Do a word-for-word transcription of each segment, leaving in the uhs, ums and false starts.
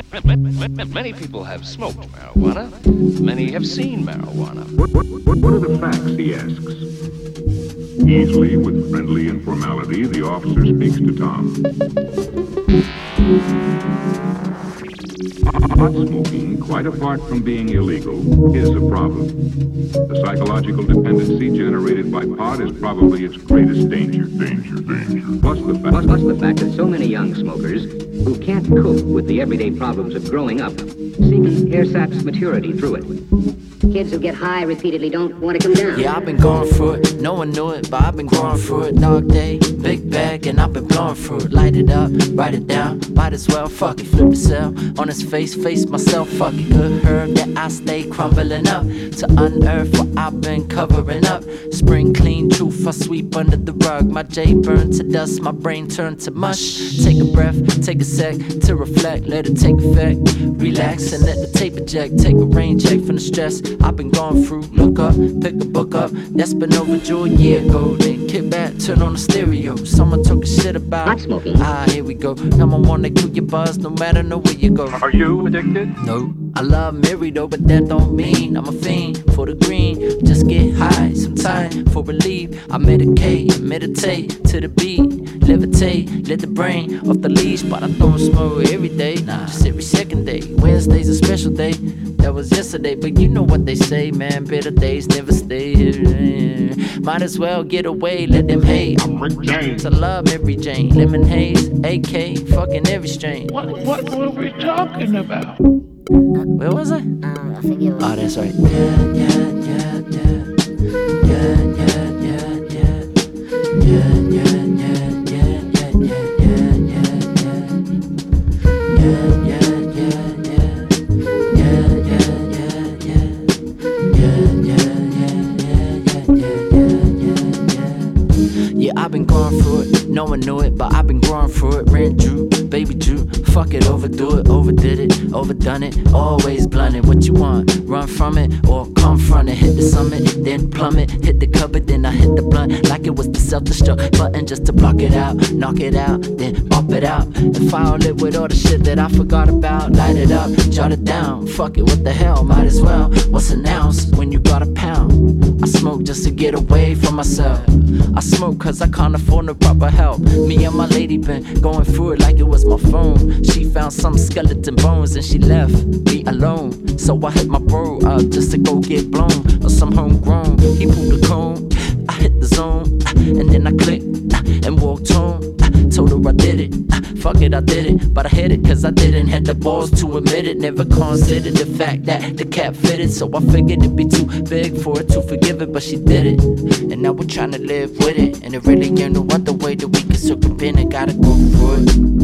Many people have smoked marijuana. Many have seen marijuana. What, what, what, what are the facts, he asks. Easily, with friendly informality, the officer speaks to Tom. Pot smoking, quite apart from being illegal, is a problem. The psychological dependency generated by pot is probably its greatest danger. Danger, danger. Plus the fact, plus, plus the fact that so many young smokers who can't cope with the everyday problems of growing up seek air saps maturity through it. Kids who get high repeatedly don't want to come down. Yeah, I've been going through it. No one knew it, but I've been growing through it. Dog day, big bag, and I've been blowing through it. Light it up, write it down. Might as well, fuck it, flip the cell. On his face, face myself, fuck it. Good herb that I stay crumbling up to unearth what I've been covering up. Spring clean truth, I sweep under the rug. My J burned to dust, my brain turned to mush. Take a breath, take a sec to reflect. Let it take effect. Relax and let the tape eject. Take a rain check from the stress I've been going through. Look up, pick a book up. That's been overdue a year ago. Then kick back, turn on the stereo. Someone talking shit about pot smoking. Ah, here we go. Now I wanna kill your buzz no matter no where you go. Are you addicted? No. I love Mary though, but that don't mean I'm a fiend for the green. Just get high, some time for relief. I medicate, meditate to the beat. Levitate, let the brain off the leash. But I don't smoke every day, nah, just every second day. Wednesday's a special day. That was yesterday, but you know what they say, man. Better days never stay here. Might as well get away, let them hate. I'm Rick James. I love Mary Jane, Lemon Haze, A K, fucking every strain. What, what were we talking about? Where was I? Um, I forget what. Oh, that's right. Yeah, yeah, yeah, yeah. Yeah, yeah, yeah, yeah. Yeah, yeah, yeah, yeah, yeah, yeah, yeah, yeah. Yeah, yeah, yeah, yeah. Yeah, yeah, yeah, yeah. Yeah, yeah, yeah, yeah, yeah, yeah, yeah. Yeah, I've been going through it. No one knew it, but I've been growing through it. Ran Drew, baby Drew. Fuck it, overdo it, overdid it, overdone it. Always blunted. What you want? Run from it or confront it. Hit the summit, then plummet. Hit the cupboard, then I hit the blunt like it was the self-destruct button just to block it out. Knock it out, then pop it out. And file it with all the shit that I forgot about. Light it up, jot it down. Fuck it, what the hell? Might as well. What's an ounce when you got a pound? I smoke just to get away from myself. I smoke cause I can't afford no proper help. Me and my lady been going through it like it was my phone. She found some skeleton bones and she left me alone. So I hit my bro up just to go get blown or some homegrown. He pulled the cone, I hit the zone, and then I clicked and walked home. Told her I did it, fuck it, I did it. But I hit it cause I didn't have the balls to admit it. Never considered the fact that the cap fitted. So I figured it'd be too big for her to forgive it, but she did it. And now we're trying to live with it. And it really ain't no other way that we can circumvent it. Gotta go through it.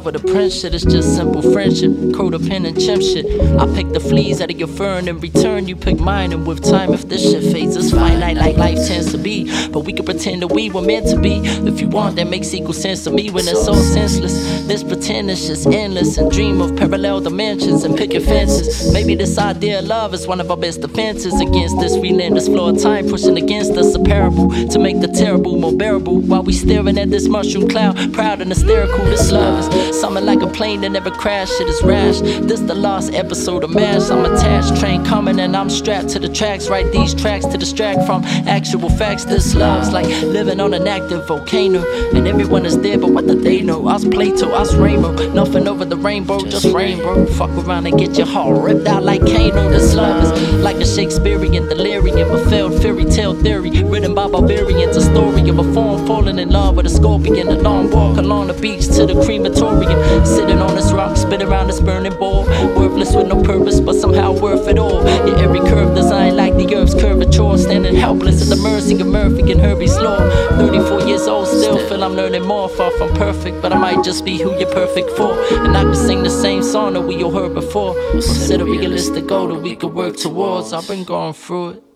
love with a prince shit, it's just simple friendship. Codependent chimp shit. I pick the fleas out of your fern, in return you pick mine. And with time, if this shit fades, it's finite like life tends to be. But we can pretend that we were meant to be. If you want, that makes equal sense to me when it's all senseless. This pretend is just endless, and dream of parallel dimensions and picket fences. Maybe this idea of love is one of our best defenses against this relentless flow of time pushing against us. A parable to make the terrible more bearable while we staring at this mushroom cloud, proud and hysterical. This love is something like a plane that never crashed. Shit is rash. This the last episode of MASH. I'm attached, train coming, and I'm strapped to the tracks. Write these tracks to distract from actual facts. This love's like living on an active volcano, and everyone is there, but what do they know? Us Plato, us Rainbow, nothing over the rainbow, just rainbow. Fuck around and get your heart ripped out like Kano. This love is like a Shakespearean delirium, a failed fairy tale theory written by barbarians. A story of a fawn falling in love with a scorpion. A long walk along the beach to the crematorium, sitting on this rock, spin around this burning ball, worthless with no purpose, but somehow worth it all. Yeah, every curve designed like the earth's curvature, standing helpless at the mercy of Murphy and Herbie's law. thirty-four years old, still feel I'm learning more. Far from perfect, but I might just be who you're perfect for. And I can sing the same song that we all heard before, or set a realistic goal that we could work towards. I've been going through it.